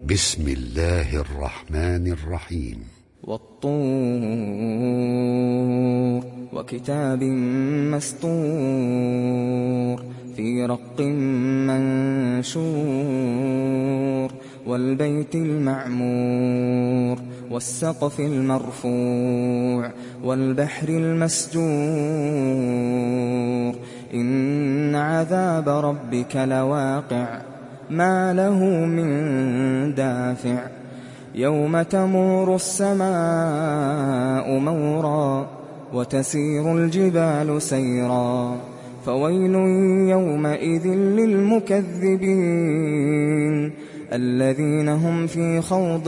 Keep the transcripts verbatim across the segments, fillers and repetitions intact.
بسم الله الرحمن الرحيم. والطور وكتاب مسطور في رق منشور والبيت المعمور والسقف المرفوع والبحر المسجور إن عذاب ربك لواقع ما له من دافع يوم تمور السماء مورا وتسير الجبال سيرا فويل يومئذ للمكذبين الذين هم في خوض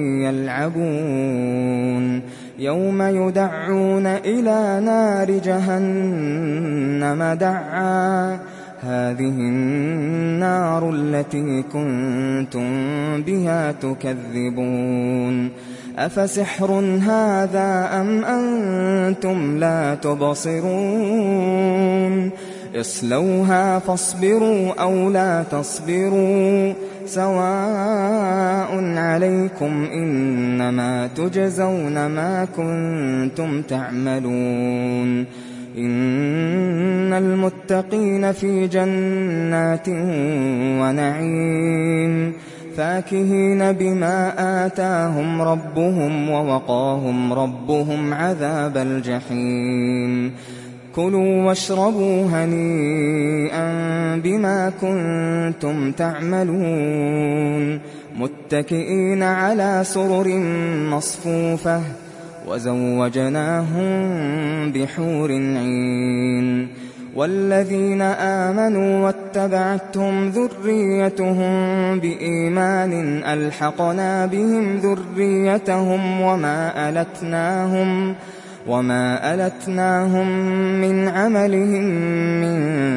يلعبون يوم يدعون إلى نار جهنم دعا هذه النار التي كنتم بها تكذبون أفسحر هذا أم أنتم لا تبصرون اصلوها فاصبروا أو لا تصبروا سواء عليكم إنما تجزون ما كنتم تعملون إن المتقين في جنات ونعيم فاكهين بما آتاهم ربهم ووقاهم ربهم عذاب الجحيم كلوا واشربوا هنيئا بما كنتم تعملون متكئين على سرر مصفوفة وزوجناهم بحور عين والذين آمنوا واتبعتهم ذريتهم بإيمان ألحقنا بهم ذريتهم وما ألتناهم وما ألتناهم من عملهم من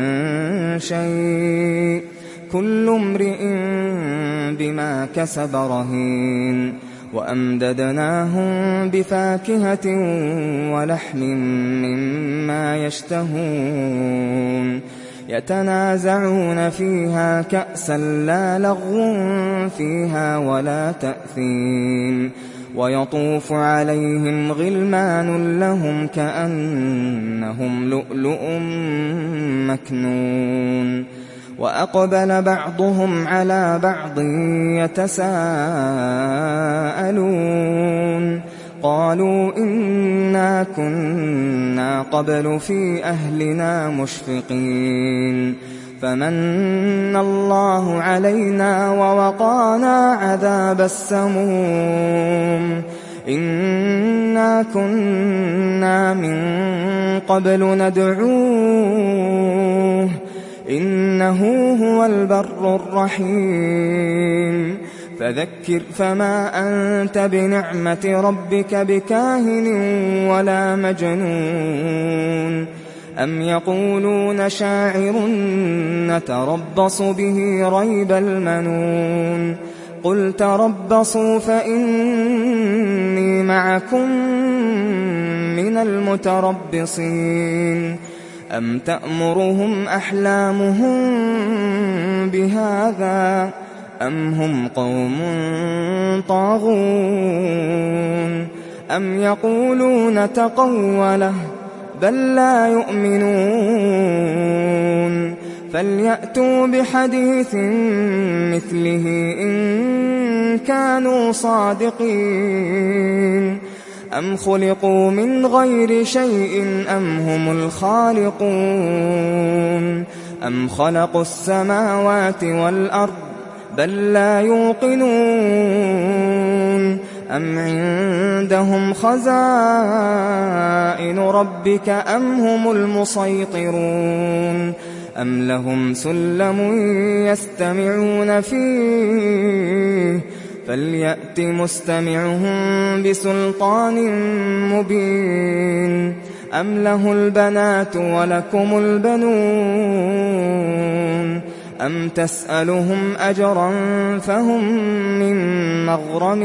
شيء كل امرئ بما كسب رهين وأمددناهم بفاكهة ولحم مما يشتهون يتنازعون فيها كأسا لا لغو فيها ولا تأثيم ويطوف عليهم غلمان لهم كأنهم لؤلؤ مكنون وأقبل بعضهم على بعض يتساءلون قالوا إنا كنا قبل في أهلنا مشفقين فمن الله علينا ووقانا عذاب السموم إنا كنا من قبل ندعوه إنه هو البر الرحيم فذكر فما أنت بنعمة ربك بكاهن ولا مجنون أم يقولون شاعر نتربص به ريب المنون قل تربصوا فإني معكم من المتربصين أم تأمرهم أحلامهم بهذا أم هم قوم طاغون أم يقولون تقوله بل لا يؤمنون فليأتوا بحديث مثله إن كانوا صادقين أم خلقوا من غير شيء أم هم الخالقون أم خلقوا السماوات والأرض بل لا يوقنون أم عندهم خزائن ربك أم هم المسيطرون أم لهم سلم يستمعون فيه فليأت مستمعهم بسلطان مبين أم له البنات ولكم البنون أم تسألهم أجرا فهم من مغرم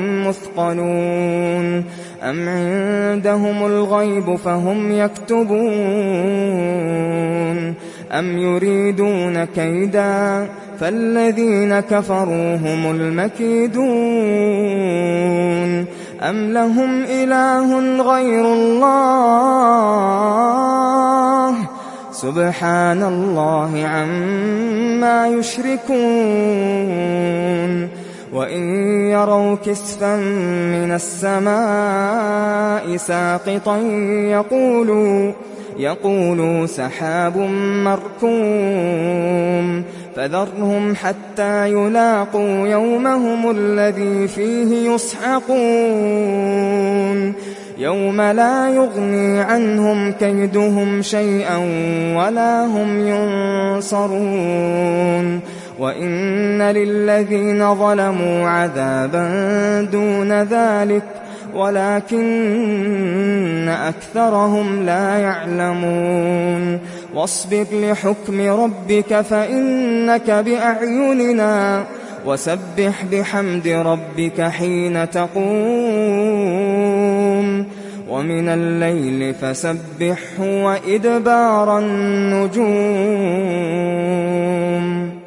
مثقلون أم عندهم الغيب فهم يكتبون أَمْ يُرِيدُونَ كَيْدًا فَالَّذِينَ كَفَرُوا هُمُ الْمَكِيدُونَ أَمْ لَهُمْ إِلَٰهٌ غَيْرُ اللَّهِ سُبْحَانَ اللَّهِ عَمَّا يُشْرِكُونَ وَإِن يَرَوْا كِسْفًا مِّنَ السَّمَاءِ سَاقِطًا يَقُولُوا يقولوا سحاب مركوم فذرهم حتى يلاقوا يومهم الذي فيه يصعقون يوم لا يغني عنهم كيدهم شيئا ولا هم ينصرون وإن للذين ظلموا عذابا دون ذلك ولكن أكثرهم لا يعلمون واصبر لحكم ربك فإنك بأعيننا وسبح بحمد ربك حين تقوم ومن الليل فسبحه وإدبار النجوم